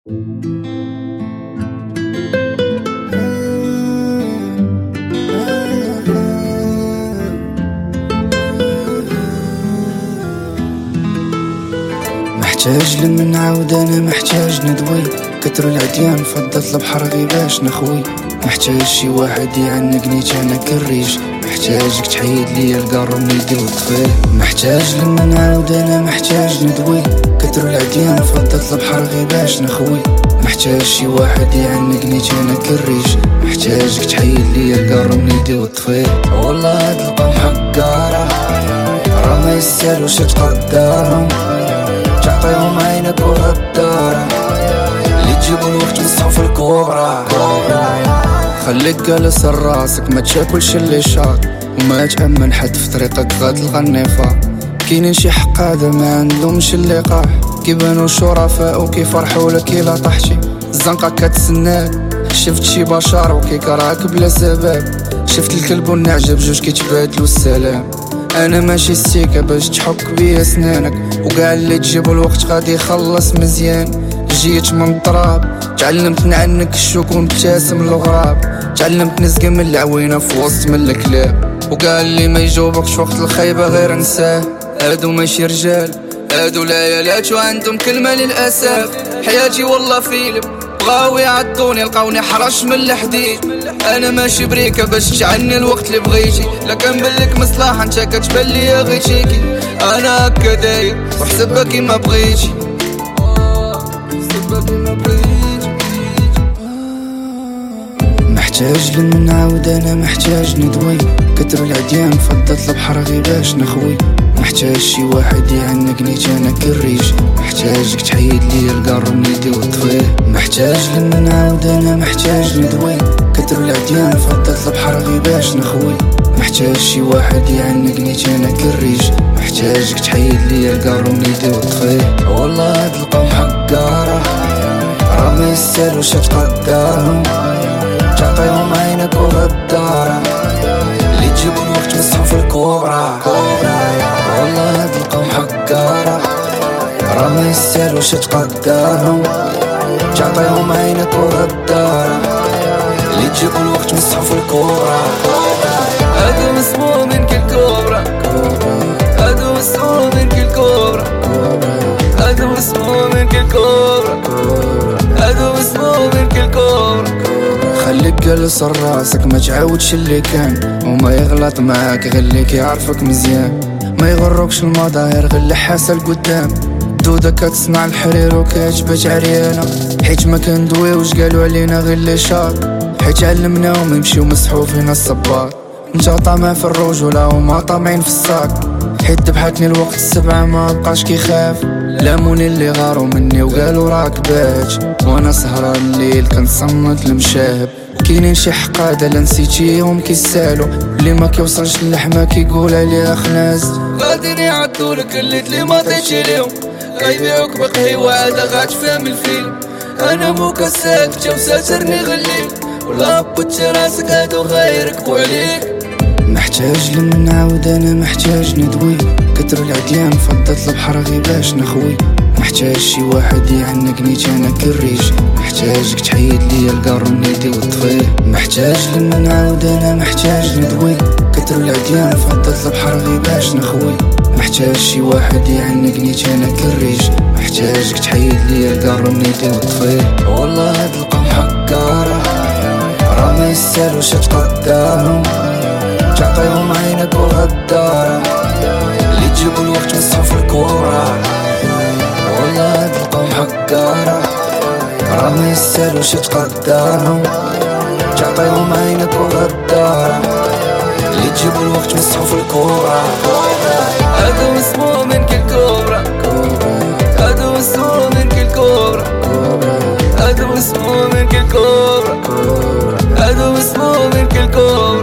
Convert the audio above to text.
محتاج لما نعاود انا محتاج ندوي، كتر العديان فضل طلب حرغي باش نخوي. محتاج شي واحد يعنقني انا كالريش، محتاجك تحيد ليا القار من يدي وطفيه. محتاج لما نعاود انا محتاج ندوي، كتر العديان فضل طلب حرغي باش نخوي. محتاج شي واحد يعنقني انا كالريش، محتاجك تحيد ليا القار من يدي وطفيه. والله هاد القوم حقارة راه ما يسالوش تقدرهم، تعطيهم عينك وغدارة اللي تجيبو الوقت مسحو في الكوبرا. خليك جالس راسك ما تشاكلش اللي شاط، وما تأمن حد في طريقك غتلقى النفاق. كاينين شي حقادة ما عندهمش اللقاح، كيبانو شرفاء وكيفرحوا لك إلا طحتي. الزنقة كتسناك، شفت شي بشر وكيكرهك بلا سبب، شفت الكلب والنعجة بجوج كيتبادلو السلام. انا ماشي ستيكا باش تحك بيا سنانك، وقاع اللي تجيبو الوقت غادي يخلص مزيان. جيت من التراب تعلمت نعنك الشوك ونبتسم الغراب، تعلمت نزقى من العوينة في وسط من الكلاب. وقاع اللي ما يجاوبكش وقت الخيبة غير نساه، هادو ماشي رجال هادو ليالات وعندهم كلمة للأسف. حياتي والله فيلم بغاو يعطوني لقاوني حرش من الحديد. انا ماشي بريكة باش تعني الوقت اللي بغيتي، لا كنبلك مصلحة انت كتبان ليا غير شيكي. انا هكا داير وحسبها كيما بغيتي، محتاج لما نعاود انا محتاج ندوي، كتر العديان فضل طلب حرغي باش نخوي. محتاج شي واحد يعنقني انا كالريش، محتاجك تحيد ليا القار من يدي وطفيه. محتاج لما نعاود انا محتاج ندوي، كتر العديان فضل طلب حرغي باش نخوي. محتاج شي واحد يعنقني انا كالريش، محتاجك تحيد ليا القار من يدي وطفيه. والله هاد القوم حقارة راه ما يسالوش تقدرهم، تعطيهم عينك وغدارة اللي تجيبو الوقت مسحو في الكوبرا. والله هاد القوم حقارة راه ما يسالوش تقدرهم، تعطيهم عينك وغدارة اللي تجيبو الوقت مسحو في الكوبرا. هادو مسمومين كالكوبرا، هادو مسمومين كالكوبرا، هادو مسمومين كالكوبرا، هادو مسمومين كالكوبرا. خليك جالس راسك ما تعاودش اللي كان، وما يغلط معاك غير اللي كيعرفك مزيان. ما يغركش المظاهر غير اللي حاسه لقدام، دودة كتصنع الحرير وكتبات عريانة. حيت ما كندويوش قالوا علينا غير اللي شاط، حيت علمناهم يمشيو مسحو فينا الصباط. انت طامع في الرجولة وما طامعين في الصاك، حيت ذبحتني الوقت السبعة ما بقاش كيخاف. لاموني اللي غاروا مني وقالوا راك بات، وانا سهران الليل كنصمت المشاهب. كاينين شي حقادة لا نسيتيهم كيسالو، اللي ما كيوصلش اللحمة كيقول عليها خناز. غادي يعطولك اللي ما عطيتي ليهم، غيبيعوك بقهيوة عادة غاتفهم الفيلم. انا مكساك جا وساترني غليل، ولا بوتش راسك هادو غيركبو عليك. محتاج لما نعاود انا محتاج ندوي، كتر العديان فضل طلب حرغي باش نخوي. محتاج شي واحد يعنقني انا كالريش، محتاجك تحيد ليا القار من يدي وطفيه. محتاج لما نعاود انا محتاج ندوي، كتر العديان فضل طلب حرغي باش نخوي. محتاج شي واحد يعنقني انا كالريش، محتاجك تحيد ليا القار من يدي وطفيه. والله هاد القوم حقارة راه ما يسالوش تقدرهم، تعطيهم عينك وغدارة اللي تجيبو الوقت مسحو في الكوبرا. والله هاد القوم حقارة راه ما يسالوش تقدرهم، تعطيهم عينك وغدارة اللي تجيبو الوقت مسحو في الكوبرا. هادو مسمومين كالكوبرا، هادو مسمومين كالكوبرا، هادو مسمومين كالكوبرا، هادو مسمومين كالكوبرا.